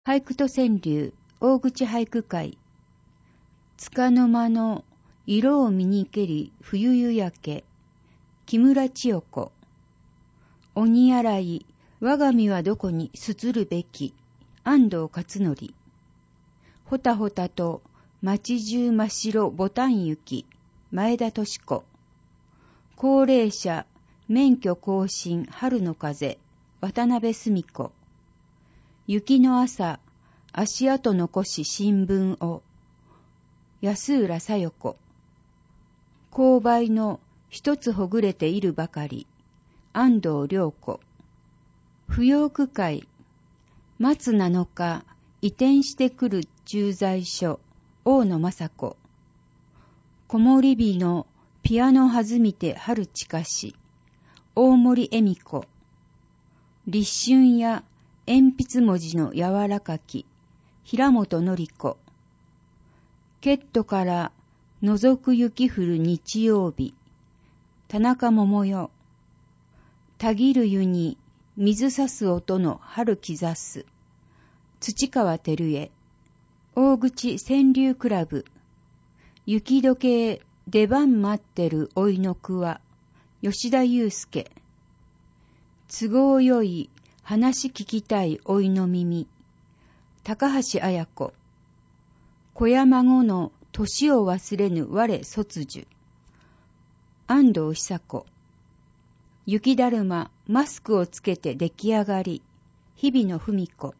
俳句と川柳、大口俳句会。束の間の色を見にけり冬夕焼け。木村千代子。鬼洗い、我が身はどこにすつるべき。安藤勝則。ほたほたと町中真っ白ボタン雪。前田敏子。高齢者、免許更新春の風。渡辺澄子。雪の朝、足跡残し新聞を。安浦小夜子。勾配の一つほぐれているばかり。安藤涼子。扶養区会。松7日、移転してくる駐在所。大野雅子。木漏り日のピアノ弾みて春近し。大森恵美子。立春や鉛筆文字の柔らかき。平本典子。ケットから覗く雪降る日曜日。田中桃代。たぎる湯に水さす音の春兆す。土川照江。大口川柳クラブ。雪解けへ出番待ってる老いの句は。吉田祐介。都合よい話聞きたい老いの耳。高橋綾子。子や孫の年を忘れぬ我卒樹。安藤久子。雪だるまマスクをつけて出来上がり。日々野文子。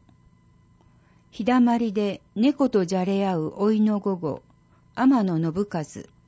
日だまりで猫とじゃれ合う老いの午後。天野信和。